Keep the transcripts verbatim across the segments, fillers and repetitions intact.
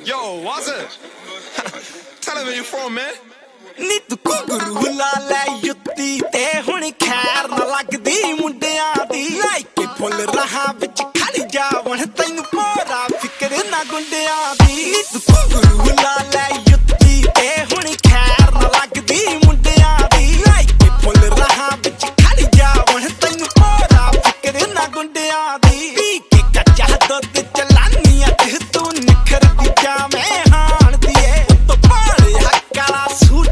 Yo, what's up? Tell him where you from, man. ਨੀ ਤੂੰ ਘੁੰਗਰੂ ਲਾ ਲੈ ਯੁੱਤੀ ਤੇ ਹੁਣ ਖੈਰ ਨਾ ਲੱਗਦੀ ਮੁੰਡਿਆਂ ਦੀ ਲਾਇਕੇ ਫੁੱਲ ਰਹਾ ਵਿੱਚ ਖੜ ਜਾਵਣ ਤੈਨੂੰ ਪੂਰਾ ਫਿਕਰ ਨਾ ਗੁੰਡਿਆਂ ਦੀ ਨੀ ਤੂੰ ਘੁੰਗਰੂ ਲਾ ਲੈ ਯੁੱਤੀ ਤੇ ਹੁਣ ਖੈਰ ਨਾ ਲੱਗਦੀ ਮੁੰਡਿਆਂ ਦੀ ਲਾਇਕੇ ਫੁੱਲ ਰਹਾ ਵਿੱਚ ਖੜ ਜਾਵਣ ਤੈਨੂੰ ਪੂਰਾ ਫਿਕਰ ਨਾ ਗੁੰਡਿਆਂ ਦੀ ਪੀ ਕੇ ਕੱਚਾ ਦੁੱਧ ਚਲਾਨੀਆਂ ਤੇ ਤੂੰ ਨਿਖਰਦੀ ਜਾਵੇਂ ਹਾਣ ਦੀ ਏ ਤੂੰ ਪਾੜੇ ਹੱਕਾਲਾ ਸੂਟ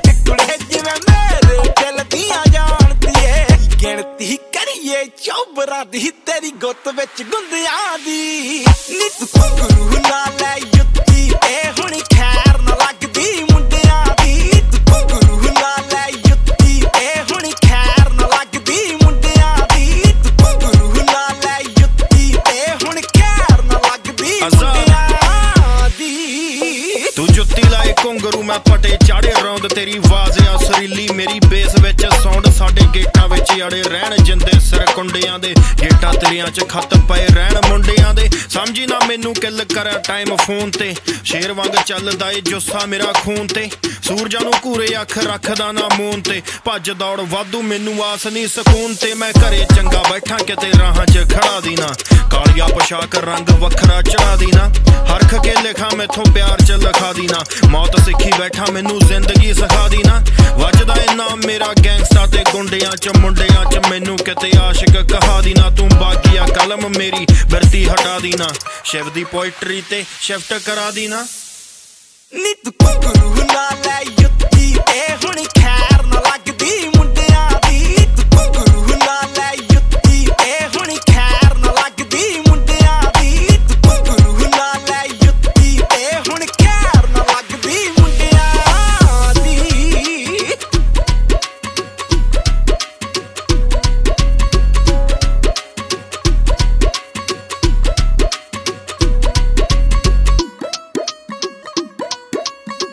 ਗਿਣਤੀ ਕਰੀਏ ਚੌਬਰਾਂ ਦੀ ਤੇਰੀ ਗੁੱਤ ਵਿੱਚ ਗੁੰਦਿਆਂ ਦੀ ਨੀ ਤੂੰ ਘੁੰਗਰੂ ਲਾ ਲੈ ਯੁੱਤੀ ਤੇ ਹੁਣ ਖੈਰ ਨਾ ਲੱਗਦੀ ਮੁੰਡਿਆਂ ਦੀ ਨੀ ਤੂੰ ਘੁੰਗਰੂ ਲਾ ਲੈ ਯੁੱਤੀ ਤੇ ਹੁਣ ਖੈਰ ਨਾ ਲੱਗਦੀ ਮੁੰਡਿਆਂ ਦੀ ਨੀ ਤੂੰ ਘੁੰਗਰੂ ਲਾ ਲੈ ਯੁੱਤੀ ਤੇ ਹੁਣ ਖੈਰ ਨਾ ਲੱਗਦੀ ਮੁੰਡਿਆਂ ਦੀ ਤੂੰ ਜੁੱਤੀ ਲਾਏ ਘੁੰਗਰੂ ਮੈਂ ਪਟੇ ਚਾੜੇ ਰੌਂਦ ਤੇਰੀ ਆਵਾਜ਼ ਆ ਸੁਰੀਲੀ ਮੇਰੀ ਬੇਸ ਵਿੱਚ ਸਾਊਂਡ ਸਾਡੇ ਗੇਟਾਂ ਵਿੱਚ ਅੜੇ ਰਹਿਣ ਜਿੰਦੇ ਸਿਰ ਕੁੰਡਿਆਂ ਦੇ ਗੇਟਾਂ ਤੇਰੀਆਂ ਚ ਖੱਤ ਪਏ ਰਹਿਣ ਮੁੰਡਿਆਂ ਦੇ ਸਮਝੀ ਨਾ ਮੈਨੂੰ ਕਿੱਲ ਕਰਾਂ ਟਾਈਮ ਫੋਨ ਤੇ ਸ਼ੇਰ ਵਾਂਗ ਚੱਲਦਾ ਏ ਜੁੱਸਾ ਮੇਰਾ ਖੂਨ ਤੇ ਸੂਰਜਾਂ ਨੂੰ ਘੂਰੇ ਅੱਖ ਰੱਖਦਾ ਨਾ ਮੂਨ ਤੇ ਭੱਜ ਦੌੜ ਵਾਧੂ ਮੈਨੂੰ ਆਸ ਨਹੀਂ ਸਕੂਨ ਤੇ ਮੈਂ ਘਰੇ ਚੰਗਾ ਬੈਠਾ ਕਿਤੇ ਰਾਹਾਂ 'ਚ ਖੜਾ ਦੀ ਨਾ ਕਾਲੀਆ ਪੋਸ਼ਾਕ ਰੰਗ ਵੱਖਰਾ ਚੜਾ ਦੀ ਨਾ ਹਰਖ ਕੇ ਲਿਖਾਂ ਮੈਥੋਂ ਪਿਆਰ 'ਚ ਲਿਖਾ ਦੀ ਨਾ ਮੌਤ ਸਿੱਖੀ ਬੈਠਾ ਮੈਨੂੰ ਜ਼ਿੰਦਗੀ ਸਿਖਾ ਦੀ ਨਾ ਵੱਜਦਾ ਏ ਨਾਮ ਮੇਰਾ ਗੈਂਗਸਟਰ ਤੇ ਗੁੰਡਿਆਂ 'ਚ ਮੁੰਡਿਆਂ 'ਚ ਮੈਨੂੰ ਕਿਤੇ ਆਸ਼ਿਕ ਕਹਾ ਦੀ ਨਾ ਤੂੰ ਬਾਗੀਆ ਕਲਮ ਮੇਰੀ ਵਰਤੀ ਹਟਾ ਦੀ ਨਾ ਸ਼ਿਵ ਦੀ ਪੋਇਟਰੀ ਤੇ ਸ਼ਿਫਟ ਕਰਾ ਦੀ ਨਾ ਨੀ ਤੂੰ ਘੁੰਗਰੂ ਲਾ ਲੈ ਯੁੱਤੀ ਤੇ ਹੁਣ ਖੈਰ ਨਾ ਲੱਗਦੀ ਮੁੰਡਿਆਂ ਦੀ ਨੀ ਤੂੰ ਘੁੰਗਰੂ ਲਾ ਲੈ ਯੁੱਤੀ ਤੇ ਹੁਣ ਖੈਰ ਨਾ ਲੱਗਦੀ ਮੁੰਡਿਆਂ ਦੀ ਨੀ ਤੂੰ ਘੁੰਗਰੂ ਲਾ ਲੈ ਯੁੱਤੀ ਤੇ ਹੁਣ ਖੈਰ ਨਾ ਲੱਗਦੀ ਮੁੰਡਿਆਂ ਦੀ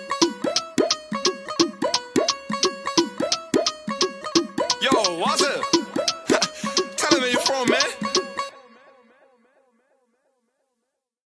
Yo, what's up?